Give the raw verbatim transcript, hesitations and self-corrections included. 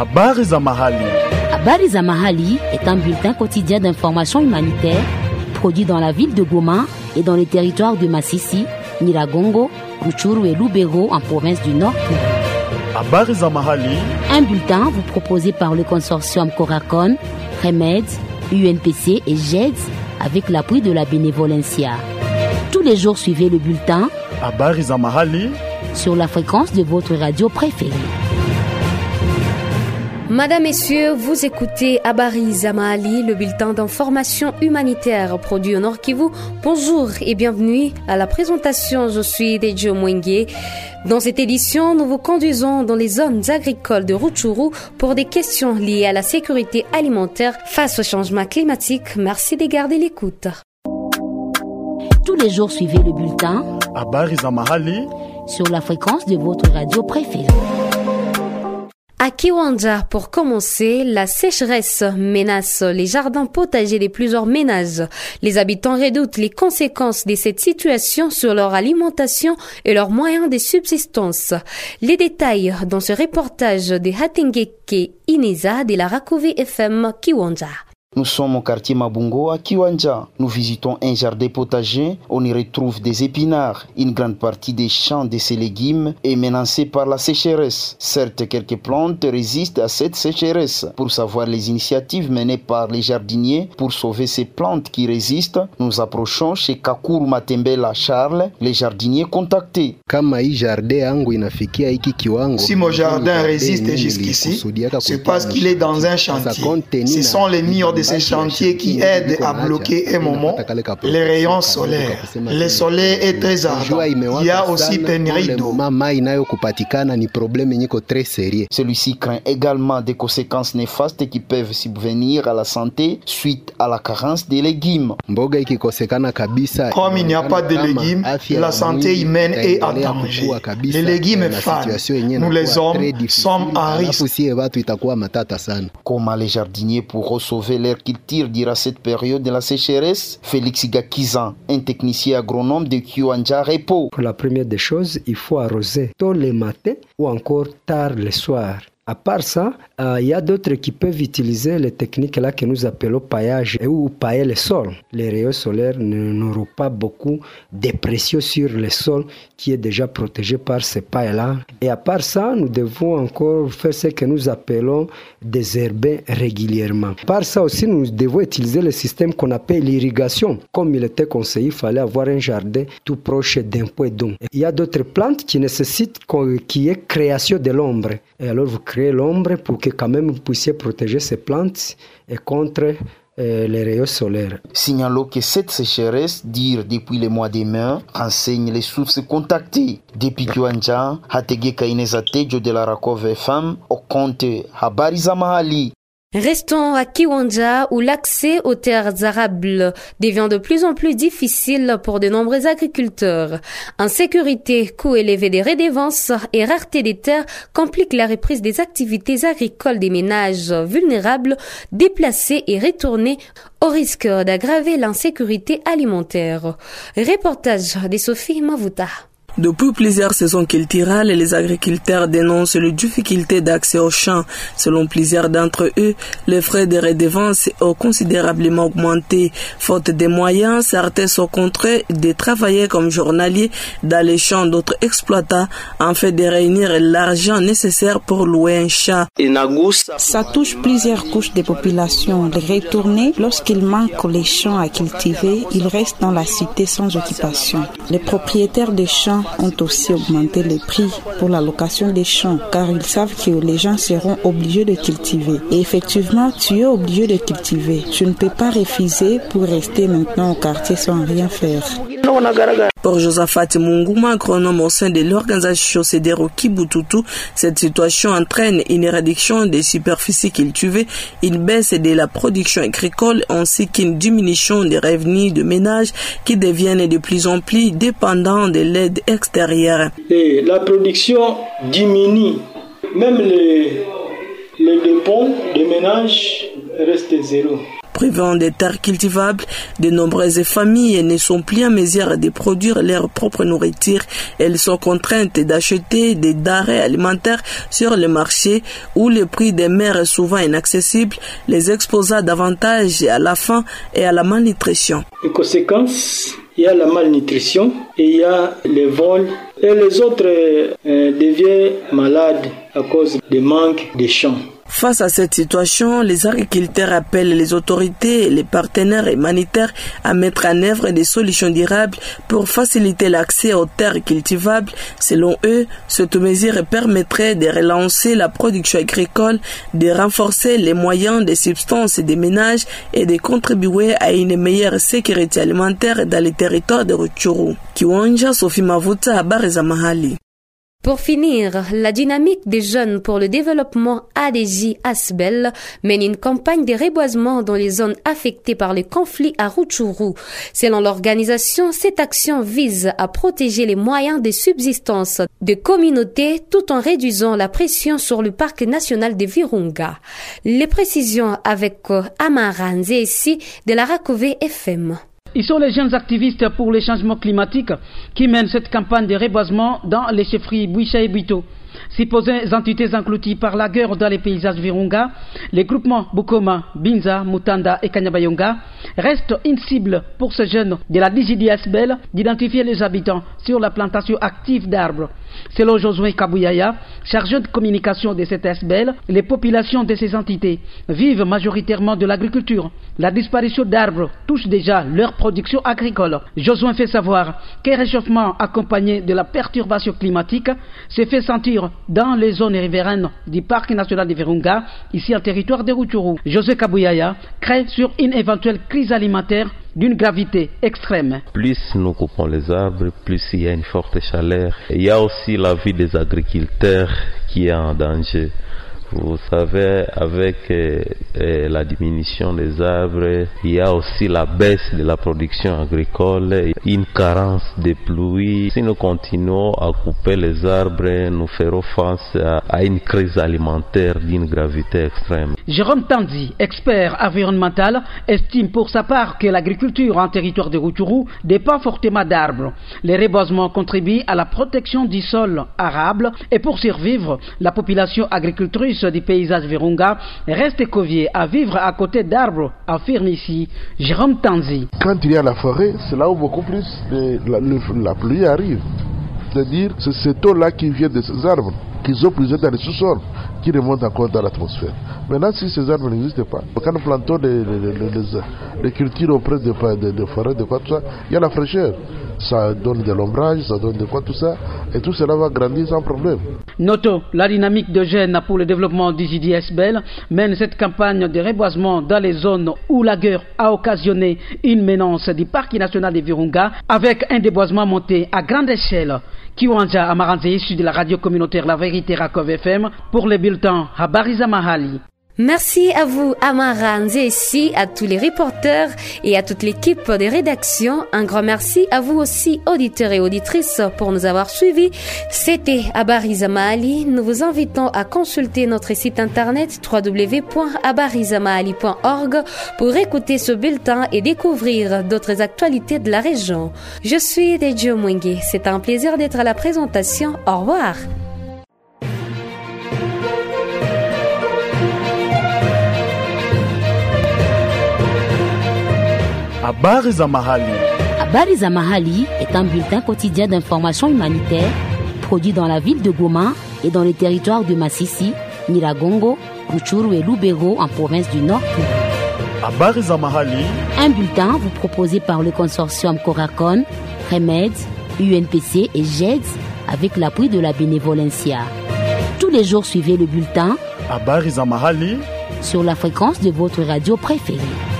Habari za mahali. Habari za mahali est un bulletin quotidien d'information humanitaire produit dans la ville de Goma et dans les territoires de Masisi, Nyiragongo, Rutshuru et Lubero en province du Nord. Habari za mahali. Un bulletin vous proposé par le consortium Coracon, Remed, U N P C et G E D S avec l'appui de la Bénévolencia. Tous les jours, suivez le bulletin Habari za mahali sur la fréquence de votre radio préférée. Madame, Messieurs, vous écoutez Habari za Mahali, le bulletin d'information humanitaire produit au Nord Kivu. Bonjour et bienvenue à la présentation. Je suis Dejo Mwenge. Dans cette édition, nous vous conduisons dans les zones agricoles de Rutshuru pour des questions liées à la sécurité alimentaire face au changement climatique. Merci de garder l'écoute. Tous les jours, suivez le bulletin Habari za mahali sur la fréquence de votre radio préférée. À Kiwanja, pour commencer, la sécheresse menace les jardins potagers de plusieurs ménages. Les habitants redoutent les conséquences de cette situation sur leur alimentation et leurs moyens de subsistance. Les détails dans ce reportage de Hatengeke Ineza de la Rakove F M Kiwanja. Nous sommes au quartier Mabungo à Kiwanja. Nous visitons un jardin potager. On y retrouve des épinards. Une grande partie des champs de ces légumes est menacée par la sécheresse. Certes, quelques plantes résistent à cette sécheresse. Pour savoir les initiatives menées par les jardiniers pour sauver ces plantes qui résistent, nous approchons chez Kakuru Matembela Charles, les jardiniers contactés. Si mon jardin résiste jusqu'ici, c'est parce qu'il est dans un chantier. Ce sont les murs de ces chantiers qui aident à bloquer un moment les rayons solaires. Le soleil est très ardent. Il y a aussi pénurie d'eau. Celui-ci craint également des conséquences néfastes qui peuvent subvenir à la santé suite à la carence des légumes. Comme il n'y a pas de légumes, la santé humaine est en danger. Les légumes fanent. Nous les hommes sommes à risque. Comment les jardiniers pourront sauver leur culture durant cette période de la sécheresse? Félix Gakizan, un technicien agronome de Kiwanja, répond. Pour la première des choses, il faut arroser tôt le matin ou encore tard le soir. À part ça, il euh, y a d'autres qui peuvent utiliser les techniques là que nous appelons paillage ou pailler le sol. Les rayons solaires n'auront pas beaucoup de pression sur le sol qui est déjà protégé par ces pailles-là. Et à part ça, nous devons encore faire ce que nous appelons désherber régulièrement. À part ça aussi, nous devons utiliser le système qu'on appelle l'irrigation. Comme il était conseillé, il fallait avoir un jardin tout proche d'un point d'eau. Il y a d'autres plantes qui nécessitent qu'il y ait création de l'ombre. Et alors vous créez l'ombre pour que quand même vous puissiez protéger ces plantes et contre euh, les rayons solaires. Signalons que cette sécheresse dure depuis le mois de mai, renseigne les sources contactées. Depuis Kiwanja, Hategeka Ineza Tejo de la Rakove F M, au compte Habari za Mahali. Restons à Kiwanja où l'accès aux terres arables devient de plus en plus difficile pour de nombreux agriculteurs. Insécurité, coûts élevés des redevances et rareté des terres compliquent la reprise des activités agricoles des ménages vulnérables, déplacés et retournés au risque d'aggraver l'insécurité alimentaire. Reportage de Sophie Mavuta. Depuis plusieurs saisons culturelles, les agriculteurs dénoncent les difficultés d'accès aux champs. Selon plusieurs d'entre eux, les frais de redevance ont considérablement augmenté. Faute de moyens, certains sont contraints de travailler comme journaliers dans les champs d'autres exploitants en fait de réunir l'argent nécessaire pour louer un champ. Ça touche plusieurs couches de population. Les retournés, lorsqu'il manque les champs à cultiver, ils restent dans la cité sans occupation. Les propriétaires des champs ont aussi augmenté les prix pour la location des champs car ils savent que les gens seront obligés de cultiver. Et effectivement, tu es obligé de cultiver. Tu ne peux pas refuser pour rester maintenant au quartier sans rien faire. Pour Josaphat Munguma, agronome au sein de l'organisation Cédero Kibututu, cette situation entraîne une réduction des superficies cultivées, une baisse de la production agricole ainsi qu'une diminution des revenus de ménages qui deviennent de plus en plus dépendants de l'aide extérieure. Et la production diminue, même les, les dépôts des ménages restent zéro. Privant des terres cultivables, de nombreuses familles ne sont plus en mesure de produire leur propre nourriture. Elles sont contraintes d'acheter des denrées alimentaires sur le marché où le prix des mers est souvent inaccessible, les exposant davantage à la faim et à la malnutrition. Les conséquences, il y a la malnutrition et il y a les vols et les autres euh, deviennent malades à cause du manque de champs. Face à cette situation, les agriculteurs appellent les autorités et les partenaires humanitaires à mettre en œuvre des solutions durables pour faciliter l'accès aux terres cultivables. Selon eux, cette mesure permettrait de relancer la production agricole, de renforcer les moyens de subsistance des ménages et de contribuer à une meilleure sécurité alimentaire dans les territoires de Rutshuru. Kiwanja, Sophie Mavuta, habari za mahali. Pour finir, la dynamique des jeunes pour le développement A D J Asbel mène une campagne de reboisement dans les zones affectées par les conflits à Rutshuru. Selon l'organisation, cette action vise à protéger les moyens de subsistance des communautés tout en réduisant la pression sur le parc national de Virunga. Les précisions avec Amara Nzesi de la Rakove F M. Ils sont les jeunes activistes pour le changement climatique qui mènent cette campagne de reboisement dans les chefferies Bouicha et Buito. Supposées entités englouties par la guerre dans les paysages Virunga, les groupements Bukoma, Binza, Mutanda et Kanyabayonga restent une cible pour ces jeunes de la D J D S B L d'identifier les habitants sur la plantation active d'arbres. Selon Josué Kabuyaya, chargé de communication de cette S B L, les populations de ces entités vivent majoritairement de l'agriculture. La disparition d'arbres touche déjà leur production agricole. Josué fait savoir qu'un réchauffement accompagné de la perturbation climatique se fait sentir dans les zones riveraines du parc national de Virunga, ici en territoire de Rutshuru. Josué Kabuyaya crée sur une éventuelle crise alimentaire d'une gravité extrême. Plus nous coupons les arbres, plus il y a une forte chaleur. Il y a aussi la vie des agriculteurs qui est en danger. Vous savez, avec euh, euh, la diminution des arbres, il y a aussi la baisse de la production agricole, une carence de pluie. Si nous continuons à couper les arbres, nous ferons face à, à une crise alimentaire d'une gravité extrême. Jérôme Tanzi, expert environnemental, estime pour sa part que l'agriculture en territoire de Rutshuru dépend fortement d'arbres. Les reboisements contribuent à la protection du sol arable et pour survivre, la population agricultrice du paysage Virunga reste conviée à vivre à côté d'arbres, affirme ici Jérôme Tanzi. Quand il y a la forêt, c'est là où beaucoup plus de la, la pluie arrive. C'est-à-dire, c'est cette eau-là qui vient de ces arbres, qu'ils ont puisé dans les sous-sols, qui remonte encore dans l'atmosphère. Maintenant, si ces arbres n'existent pas, quand nous plantons des, des, des, des, des cultures auprès de, de, de forêts, de quoi tout ça, il y a la fraîcheur. Ça donne de l'ombrage, ça donne de quoi tout ça, et tout cela va grandir sans problème. Notons, la dynamique de jeunes pour le développement du J D S B L mène cette campagne de reboisement dans les zones où la guerre a occasionné une menace du parc national de Virunga avec un déboisement monté à grande échelle. Kiwanja Amaranze, issu de la radio communautaire La Vérité Rakove F M, pour les bulletins Habari za Mahali. Merci à vous, Amara Nzesi, à tous les reporters et à toute l'équipe de rédaction. Un grand merci à vous aussi, auditeurs et auditrices, pour nous avoir suivis. C'était Habari za Mahali. Nous vous invitons à consulter notre site internet w w w point habari za mahali point org pour écouter ce bulletin et découvrir d'autres actualités de la région. Je suis Dejo Mwenge. C'est un plaisir d'être à la présentation. Au revoir. Habari za Mahali. Habari za Mahali est un bulletin quotidien d'information humanitaire produit dans la ville de Goma et dans les territoires de Masisi, Nyiragongo, Rutshuru et Lubero en province du Nord. Habari za Mahali. Un bulletin vous proposé par le consortium Coracon, Remed, U N P C et G E D S avec l'appui de la Bénévolencia. Tous les jours, suivez le bulletin Habari za Mahali sur la fréquence de votre radio préférée.